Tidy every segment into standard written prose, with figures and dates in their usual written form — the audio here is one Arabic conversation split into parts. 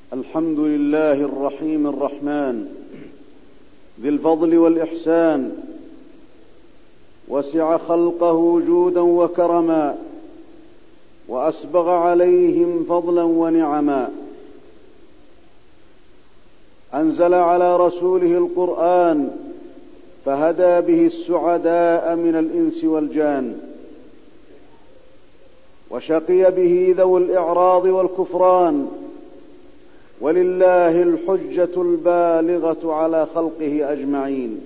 الحمد لله الرحيم الرحمن ذي الفضل والإحسان، وسع خلقه جودا وكرما، وأسبغ عليهم فضلا ونعما. أنزل على رسوله القرآن فهدى به السعداء من الإنس والجان، وشقي به ذوي الإعراض والكفران، ولله الحجة البالغة على خلقه أجمعين.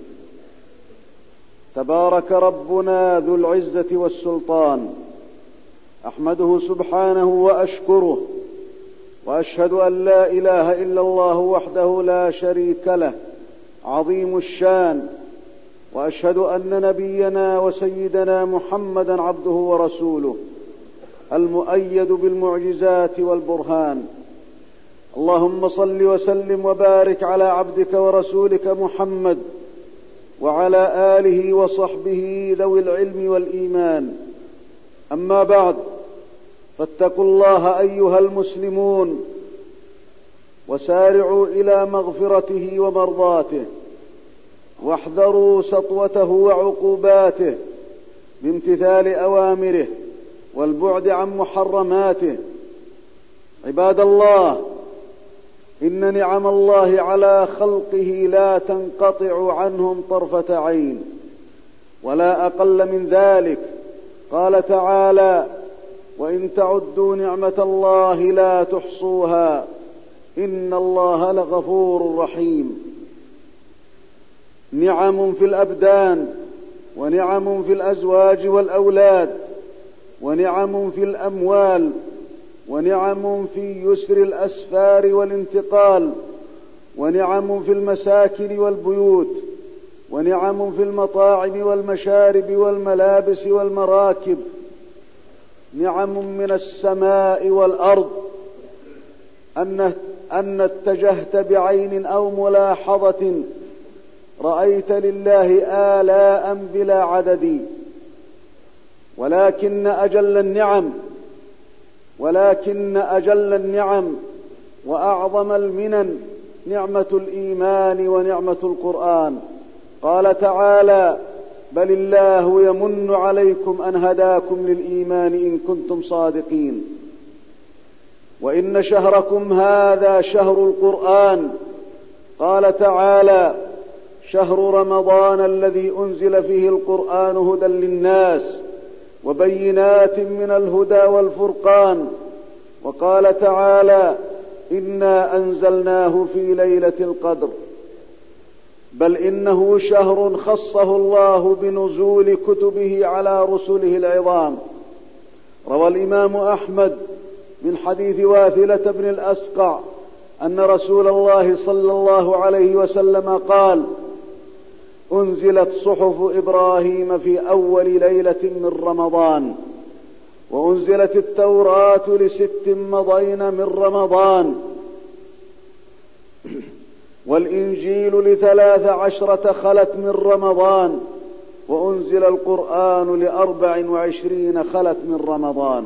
تبارك ربنا ذو العزة والسلطان، أحمده سبحانه وأشكره، وأشهد أن لا إله إلا الله وحده لا شريك له عظيم الشان، وأشهد أن نبينا وسيدنا محمدا عبده ورسوله المؤيد بالمعجزات والبرهان. اللهم صل وسلم وبارك على عبدك ورسولك محمد وعلى آله وصحبه ذوي العلم والإيمان. أما بعد، فاتقوا الله أيها المسلمون، وسارعوا إلى مغفرته ومرضاته، واحذروا سطوته وعقوباته بامتثال أوامره والبعد عن محرماته. عباد الله، إن نعم الله على خلقه لا تنقطع عنهم طرفة عين، ولا أقل من ذلك. قال تعالى: وإن تعدوا نعمة الله لا تحصوها إن الله لغفور رحيم. نعم في الأبدان، ونعم في الأزواج والأولاد، ونعم في الأموال، ونعم في يسر الأسفار والانتقال، ونعم في المساكن والبيوت، ونعم في المطاعم والمشارب والملابس والمراكب، نعم من السماء والأرض. أن اتجهت بعين أو ملاحظة رأيت لله آلاء بلا عدد. ولكن أجل النعم وأعظم المنن نعمة الإيمان ونعمة القرآن. قال تعالى: بل الله يمن عليكم أن هداكم للإيمان إن كنتم صادقين. وإن شهركم هذا شهر القرآن. قال تعالى: شهر رمضان الذي أنزل فيه القرآن هدى للناس وبينات من الهدى والفرقان. وقال تعالى: إنا أنزلناه في ليلة القدر. بل إنه شهر خصه الله بنزول كتبه على رسله العظام. روى الإمام أحمد من حديث واثلة بن الأسقع أن رسول الله صلى الله عليه وسلم قال: أنزلت صحف إبراهيم في أول ليلة من رمضان، وأنزلت التوراة ل6 مضين من رمضان، والإنجيل ل13 خلت من رمضان، وأنزل القرآن ل24 خلت من رمضان.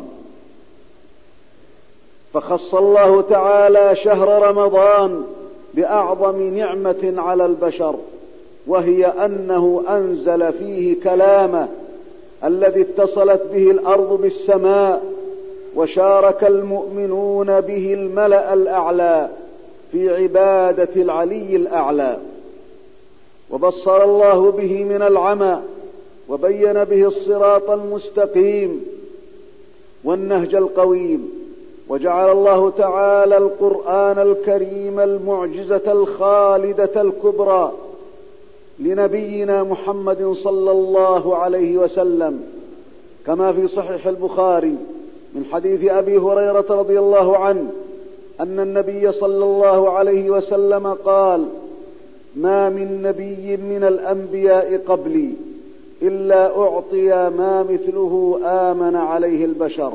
فخص الله تعالى شهر رمضان بأعظم نعمة على البشر، وهي أنه أنزل فيه كلامه الذي اتصلت به الأرض بالسماء، وشارك المؤمنون به الملأ الأعلى في عبادة العلي الأعلى. وبصر الله به من العمى، وبين به الصراط المستقيم والنهج القويم. وجعل الله تعالى القرآن الكريم المعجزة الخالدة الكبرى لنبينا محمد صلى الله عليه وسلم، كما في صحيح البخاري من حديث أبي هريرة رضي الله عنه أن النبي صلى الله عليه وسلم قال: ما من نبي من الأنبياء قبلي إلا أعطي ما مثله آمن عليه البشر،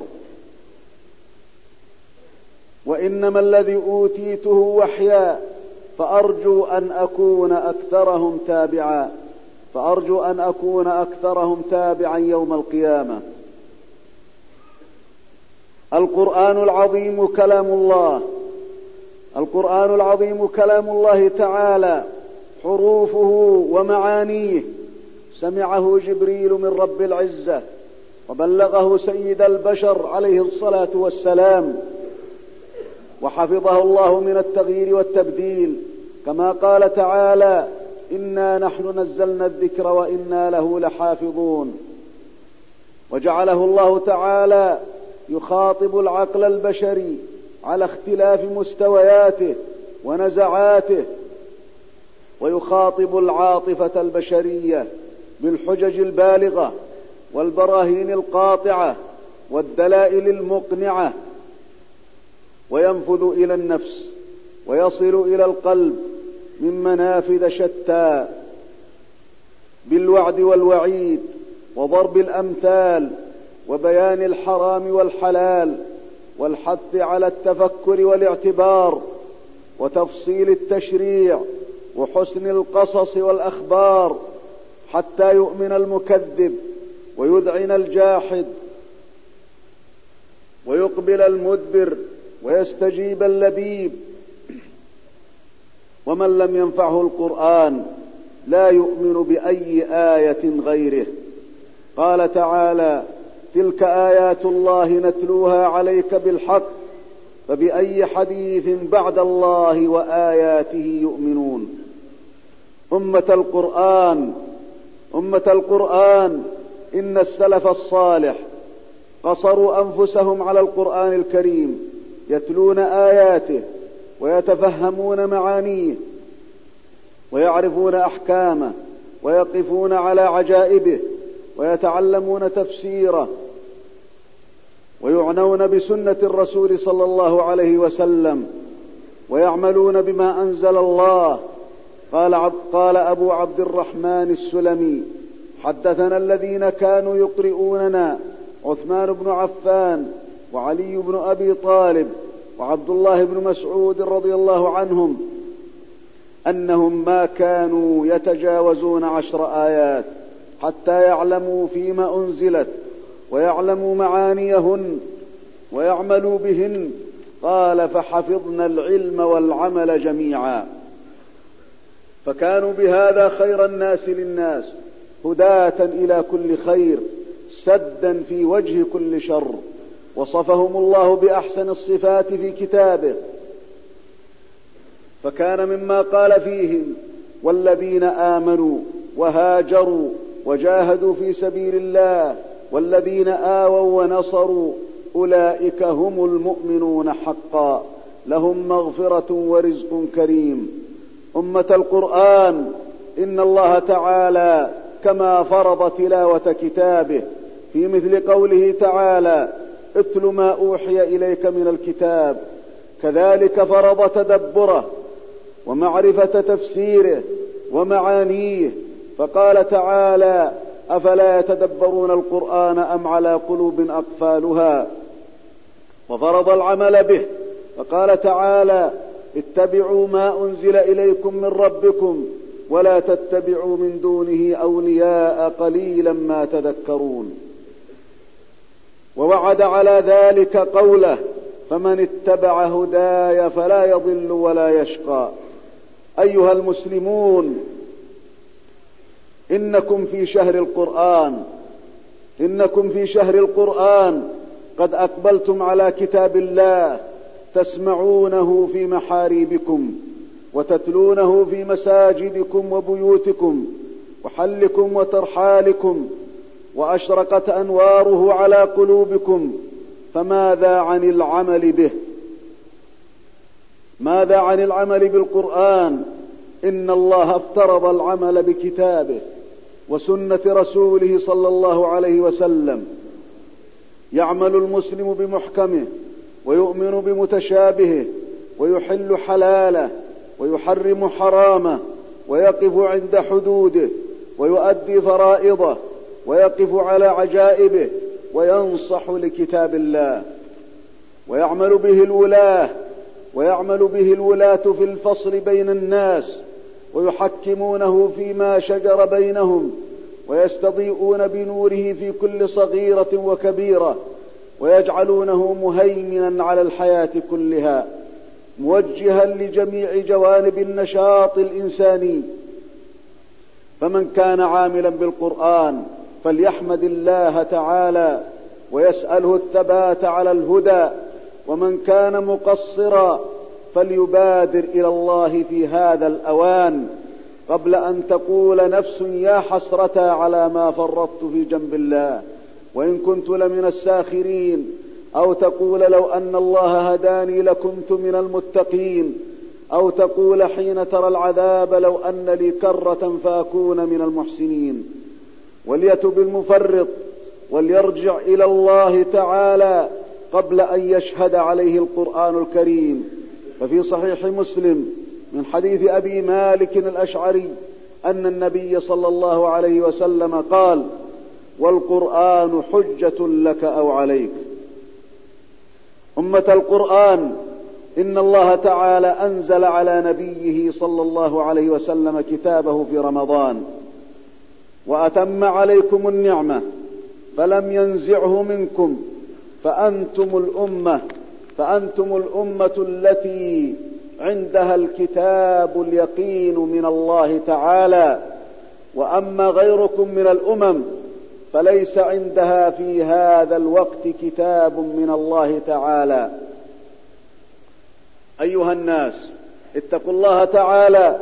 وإنما الذي أوتيته وحيا، فأرجو أن أكون أكثرهم تابعا يوم القيامة. القرآن العظيم كلام الله، القرآن العظيم كلام الله تعالى، حروفه ومعانيه سمعه جبريل من رب العزة، وبلغه سيد البشر عليه الصلاة والسلام، وحفظه الله من التغيير والتبديل، كما قال تعالى: إنا نحن نزلنا الذكر وإنا له لحافظون. وجعله الله تعالى يخاطب العقل البشري على اختلاف مستوياته ونزعاته، ويخاطب العاطفة البشرية بالحجج البالغة والبراهين القاطعة والدلائل المقنعة، وينفذ إلى النفس ويصل إلى القلب من منافذ شتى، بالوعد والوعيد وضرب الأمثال وبيان الحرام والحلال والحث على التفكر والاعتبار وتفصيل التشريع وحسن القصص والأخبار، حتى يؤمن المكذب ويذعن الجاحد ويقبل المدبر ويستجيب اللبيب. ومن لم ينفعه القرآن لا يؤمن بأي آية غيره. قال تعالى: تلك آيات الله نتلوها عليك بالحق فبأي حديث بعد الله وآياته يؤمنون. أمة القرآن إن السلف الصالح قصروا أنفسهم على القرآن الكريم، يتلون آياته ويتفهمون معانيه ويعرفون أحكامه ويقفون على عجائبه ويتعلمون تفسيره ويعنون بسنة الرسول صلى الله عليه وسلم ويعملون بما أنزل الله. قال أبو عبد الرحمن السلمي: حدثنا الذين كانوا يقرؤوننا عثمان بن عفان وعلي بن أبي طالب وعبد الله بن مسعود رضي الله عنهم أنهم ما كانوا يتجاوزون 10 آيات حتى يعلموا فيما أنزلت ويعلموا معانيهن ويعملوا بهن. قال: فحفظنا العلم والعمل جميعا، فكانوا بهذا خير الناس للناس، هداة إلى كل خير، سدا في وجه كل شر. وصفهم الله بأحسن الصفات في كتابه، فكان مما قال فيهم: والذين آمنوا وهاجروا وجاهدوا في سبيل الله والذين آووا ونصروا أولئك هم المؤمنون حقا، لهم مغفرة ورزق كريم. أمة القرآن، إن الله تعالى كما فرض تلاوة كتابه في مثل قوله تعالى: اتل ما أوحي إليك من الكتاب، كذلك فرض تدبره ومعرفة تفسيره ومعانيه، فقال تعالى: أفلا يتدبرون القرآن أم على قلوب أقفالها. وفرض العمل به، فقال تعالى: اتبعوا ما أنزل إليكم من ربكم ولا تتبعوا من دونه أولياء قليلا ما تذكرون. ووعد على ذلك قوله: فمن اتبع هداي فلا يضل ولا يشقى. أيها المسلمون، إنكم في شهر القرآن قد أقبلتم على كتاب الله، تسمعونه في محاريبكم وتتلونه في مساجدكم وبيوتكم وحلكم وترحالكم، وأشرقت أنواره على قلوبكم، فماذا عن العمل به؟ ماذا عن العمل بالقرآن؟ إن الله افترض العمل بكتابه وسنة رسوله صلى الله عليه وسلم. يعمل المسلم بمحكمه ويؤمن بمتشابهه ويحل حلاله ويحرم حرامه ويقف عند حدوده ويؤدي فرائضه ويقف على عجائبه وينصح لكتاب الله. ويعمل به الولاة في الفصل بين الناس، ويحكمونه فيما شجر بينهم، ويستضيئون بنوره في كل صغيرة وكبيرة، ويجعلونه مهيمنا على الحياة كلها. موجها لجميع جوانب النشاط الإنساني. فمن كان عاملا بالقرآن فليحمد الله تعالى ويسأله الثبات على الهدى، ومن كان مقصرا فليبادر إلى الله في هذا الأوان قبل أن تقول نفس يا حسرة على ما فرطت في جنب الله وإن كنت لمن الساخرين، أو تقول لو أن الله هداني لكنت من المتقين، أو تقول حين ترى العذاب لو أن لي كرة فأكون من المحسنين. وليتب المفرط وليرجع إلى الله تعالى قبل أن يشهد عليه القرآن الكريم. ففي صحيح مسلم من حديث أبي مالك الأشعري أن النبي صلى الله عليه وسلم قال: والقرآن حجة لك أو عليك. أمة القرآن، إن الله تعالى أنزل على نبيه صلى الله عليه وسلم كتابه في رمضان وأتم عليكم النعمة فلم ينزعه منكم، فأنتم الأمة التي عندها الكتاب اليقين من الله تعالى، وأما غيركم من الأمم فليس عندها في هذا الوقت كتاب من الله تعالى. أيها الناس، اتقوا الله تعالى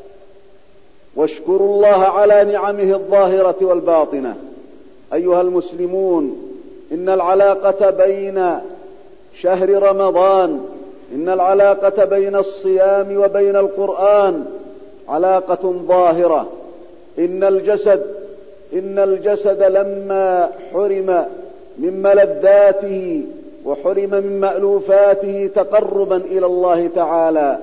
واشكروا الله على نعمه الظاهرة والباطنة. أيها المسلمون، إن العلاقة بين شهر رمضان، إن العلاقة بين الصيام وبين القرآن علاقة ظاهرة. إن الجسد لما حرم من ملذاته وحرم من مألوفاته تقربا إلى الله تعالى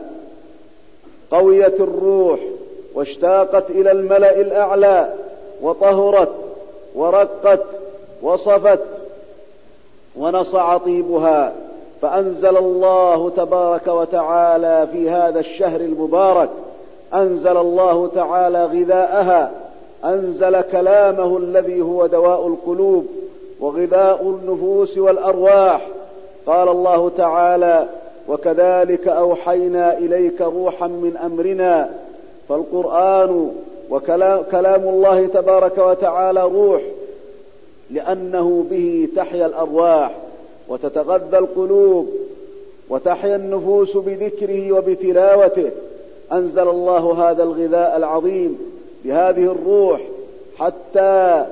قويت الروح واشتاقت إلى الملأ الأعلى وطهرت ورقت وصفت ونصع طيبها. فأنزل الله تبارك وتعالى في هذا الشهر المبارك، أنزل الله تعالى غذاءها، أنزل كلامه الذي هو دواء القلوب وغذاء النفوس والأرواح. قال الله تعالى: وكذلك أوحينا إليك روحا من أمرنا. فالقرآن وكلام الله تبارك وتعالى روح، لأنه به تحيا الأرواح وتتغذى القلوب وتحيا النفوس بذكره وبتلاوته. أنزل الله هذا الغذاء العظيم بهذه الروح حتى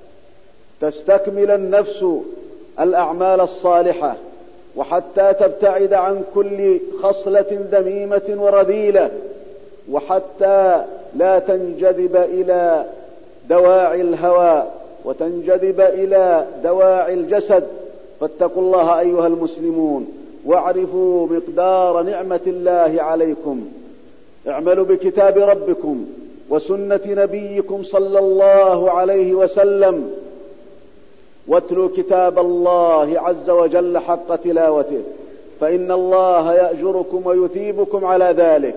تستكمل النفس الأعمال الصالحة، وحتى تبتعد عن كل خصلة ذميمة ورذيلة، وحتى لا تنجذب إلى دواعي الهوى وتنجذب إلى دواعي الجسد. فاتقوا الله أيها المسلمون، واعرفوا مقدار نعمة الله عليكم. اعملوا بكتاب ربكم وسنة نبيكم صلى الله عليه وسلم، واتلوا كتاب الله عز وجل حق تلاوته، فإن الله يأجركم ويثيبكم على ذلك.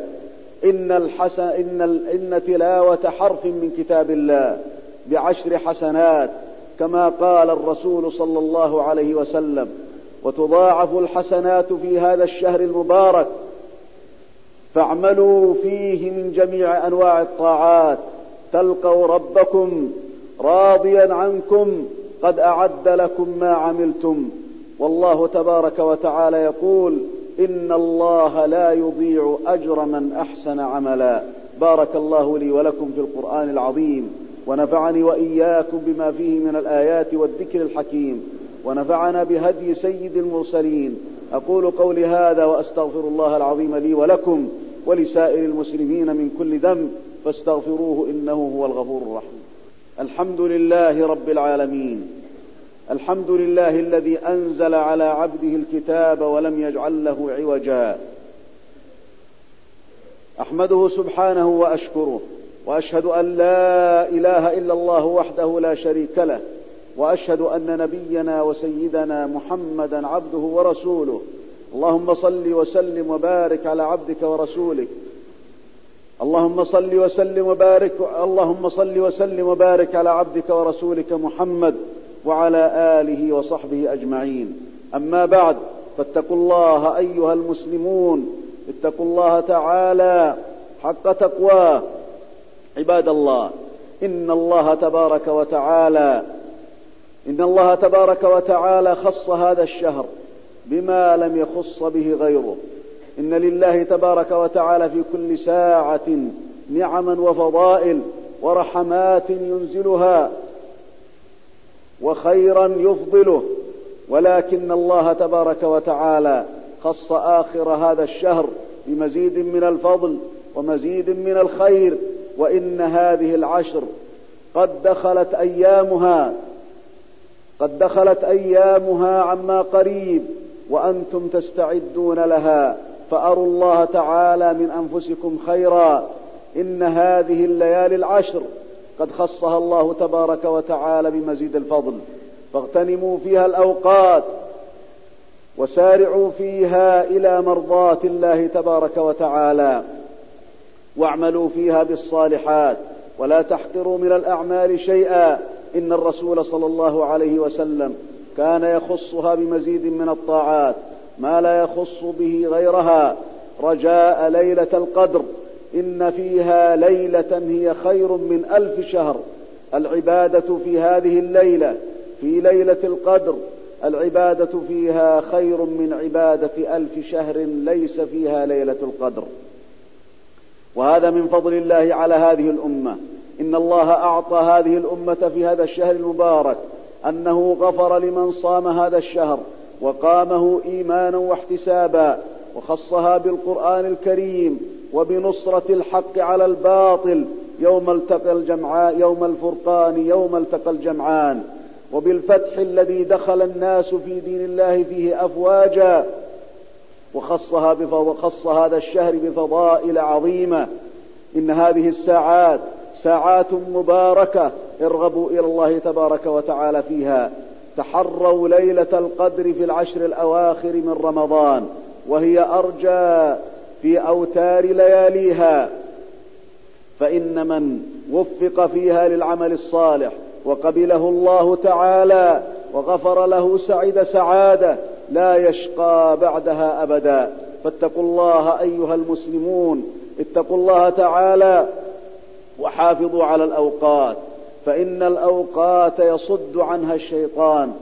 إن تلاوة حرف من كتاب الله ب10 حسنات، كما قال الرسول صلى الله عليه وسلم، وتضاعف الحسنات في هذا الشهر المبارك. فاعملوا فيه من جميع أنواع الطاعات تلقوا ربكم راضيا عنكم قد أعد لكم ما عملتم. والله تبارك وتعالى يقول: إن الله لا يضيع أجر من أحسن عملا. بارك الله لي ولكم في القرآن العظيم، ونفعني وإياكم بما فيه من الآيات والذكر الحكيم، ونفعنا بهدي سيد المرسلين. أقول قولي هذا وأستغفر الله العظيم لي ولكم ولسائر المسلمين من كل ذنب، فاستغفروه إنه هو الغفور الرحيم. الحمد لله رب العالمين، الحمد لله الذي أنزل على عبده الكتاب ولم يجعل له عوجا. أحمده سبحانه وأشكره، وأشهد أن لا إله إلا الله وحده لا شريك له، وأشهد أن نبينا وسيدنا محمدا عبده ورسوله. اللهم صل وسلم وبارك على عبدك ورسولك. اللهم صل وسلم وبارك على عبدك ورسولك محمد وعلى آله وصحبه أجمعين. أما بعد، فاتقوا الله أيها المسلمون اتقوا الله تعالى حق تقواه. عباد الله، إن الله تبارك وتعالى خص هذا الشهر بما لم يخص به غيره. إن لله تبارك وتعالى في كل ساعة نعما وفضائل ورحمات ينزلها وخيرا يفضله، ولكن الله تبارك وتعالى خص آخر هذا الشهر بمزيد من الفضل ومزيد من الخير. وإن هذه العشر قد دخلت أيامها عما قريب وأنتم تستعدون لها، فأروا الله تعالى من أنفسكم خيرا. إن هذه الليالي العشر قد خصها الله تبارك وتعالى بمزيد الفضل، فاغتنموا فيها الأوقات وسارعوا فيها إلى مرضاة الله تبارك وتعالى، واعملوا فيها بالصالحات ولا تحقروا من الأعمال شيئا. إن الرسول صلى الله عليه وسلم كان يخصها بمزيد من الطاعات ما لا يخص به غيرها، رجاء ليلة القدر. إن فيها ليلة هي خير من 1000 شهر. العبادة في هذه الليلة، في ليلة القدر، العبادة فيها خير من عبادة 1000 شهر ليس فيها ليلة القدر. وهذا من فضل الله على هذه الأمة. إن الله أعطى هذه الأمة في هذا الشهر المبارك أنه غفر لمن صام هذا الشهر وقامه إيمانا واحتسابا، وخصها بالقرآن الكريم وبنصرة الحق على الباطل يوم الفرقان، يوم التقى الجمعان، وبالفتح الذي دخل الناس في دين الله فيه أفواجا. وخص هذا الشهر بفضائل عظيمة. إن هذه الساعات ساعات مباركة، ارغبوا إلى الله تبارك وتعالى فيها. تحروا ليلة القدر في العشر الأواخر من رمضان، وهي أرجى في أوتار لياليها، فإن من وفق فيها للعمل الصالح وقبله الله تعالى وغفر له سعد سعادة لا يشقى بعدها أبدا. فاتقوا الله أيها المسلمون، اتقوا الله تعالى وحافظوا على الأوقات، فإن الأوقات يصد عنها الشيطان.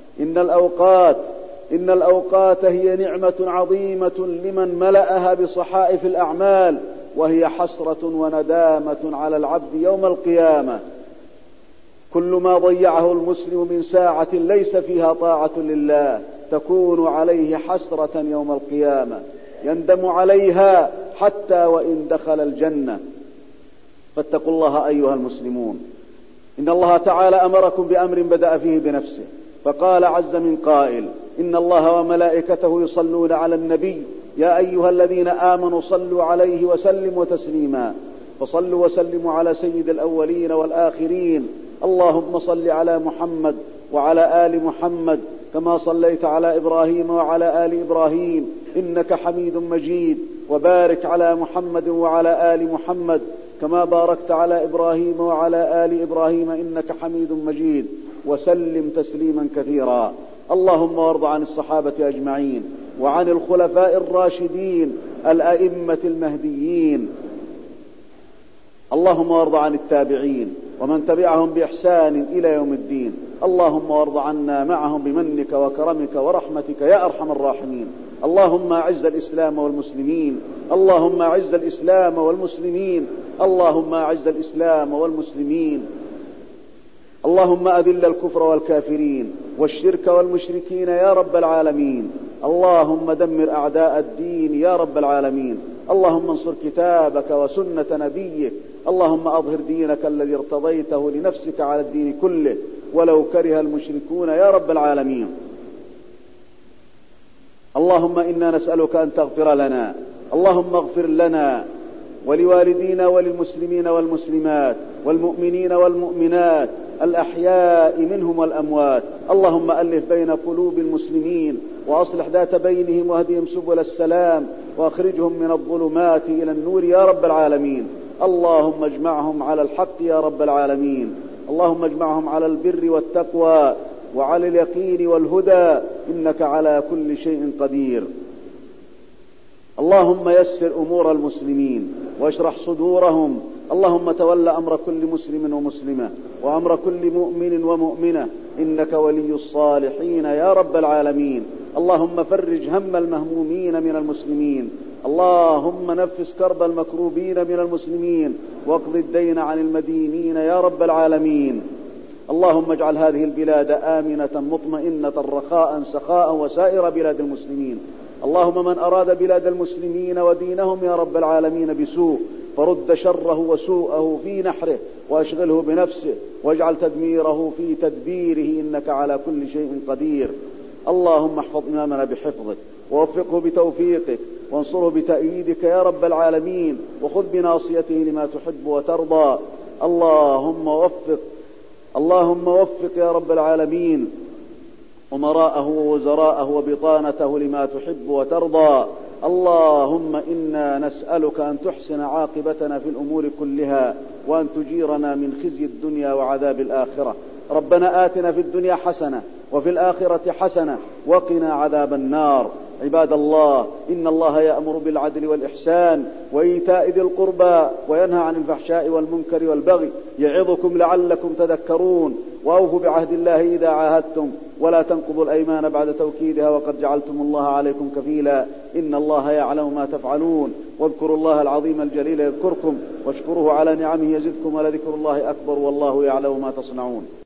إن الأوقات هي نعمة عظيمة لمن ملأها بصحائف الأعمال، وهي حسرة وندامة على العبد يوم القيامة. كل ما ضيعه المسلم من ساعة ليس فيها طاعة لله تكون عليه حسرة يوم القيامة، يندم عليها حتى وإن دخل الجنة. فاتقوا الله أيها المسلمون. إن الله تعالى أمركم بأمر بدأ فيه بنفسه، فقال عز من قائل: إن الله وملائكته يصلون على النبي يا أيها الذين آمنوا صلوا عليه وسلموا تسليما. فصلوا وسلموا على سيد الأولين والآخرين. اللهم صل على محمد وعلى آل محمد كما صليت على إبراهيم وعلى آل إبراهيم إنك حميد مجيد، وبارك على محمد وعلى آل محمد كما باركت على إبراهيم وعلى آل إبراهيم إنك حميد مجيد، وسلم تسليما كثيرا. اللهم وارض عن الصحابة أجمعين وعن الخلفاء الراشدين الأئمة المهديين. اللهم وارض عن التابعين ومن تبعهم بإحسان إلى يوم الدين. اللهم وارض عنا معهم بمنك وكرمك ورحمتك يا أرحم الراحمين. اللهم أعز الإسلام والمسلمين، اللهم أعز الإسلام والمسلمين، اللهم أعز الإسلام والمسلمين. اللهم أذل الكفر والكافرين والشرك والمشركين يا رب العالمين. اللهم دمر أعداء الدين يا رب العالمين. اللهم انصر كتابك وسنة نبيك. اللهم أظهر دينك الذي ارتضيته لنفسك على الدين كله ولو كره المشركون يا رب العالمين. اللهم إنا نسألك أن تغفر لنا. اللهم اغفر لنا ولوالدينا وللمسلمين والمسلمات والمؤمنين والمؤمنات الأحياء منهم والأموات. اللهم ألف بين قلوب المسلمين وأصلح ذات بينهم واهدهم سبل السلام وأخرجهم من الظلمات إلى النور يا رب العالمين. اللهم اجمعهم على الحق يا رب العالمين. اللهم اجمعهم على البر والتقوى وعلى اليقين والهدى إنك على كل شيء قدير. اللهم يسر أمور المسلمين واشرح صدورهم. اللهم تول أمر كل مسلم ومسلمة وأمر كل مؤمن ومؤمنة، إنك ولي الصالحين يا رب العالمين. اللهم فرج هم المهمومين من المسلمين، اللهم نفس كرب المكروبين من المسلمين، واقض الدين عن المدينين يا رب العالمين. اللهم اجعل هذه البلاد آمنة مطمئنة رخاء سخاء وسائر بلاد المسلمين. اللهم من أراد بلاد المسلمين ودينهم يا رب العالمين بسوء فرد شره وسوءه في نحره وأشغله بنفسه، واجعل تدميره في تدبيره، إنك على كل شيء قدير. اللهم احفظ إمامنا بحفظك ووفقه بتوفيقك وانصره بتأييدك يا رب العالمين، وخذ بناصيته لما تحب وترضى. اللهم وفق يا رب العالمين أمراءه ووزراءه وبطانته لما تحب وترضى. اللهم إنا نسألك أن تحسن عاقبتنا في الأمور كلها، وأن تجيرنا من خزي الدنيا وعذاب الآخرة. ربنا آتنا في الدنيا حسنة وفي الآخرة حسنة وقنا عذاب النار. عباد الله، إن الله يأمر بالعدل والإحسان وإيتاء ذي القربى وينهى عن الفحشاء والمنكر والبغي، يعظكم لعلكم تذكرون. وأوفوا بعهد الله إذا عاهدتم، ولا تنقضوا الأيمان بعد توكيدها، وقد جعلتم الله عليكم كفيلا، إن الله يعلم ما تفعلون. واذكروا الله العظيم الجليل يذكركم، واشكروه على نعمه يزدكم، ولذكر الله أكبر، والله يعلم ما تصنعون.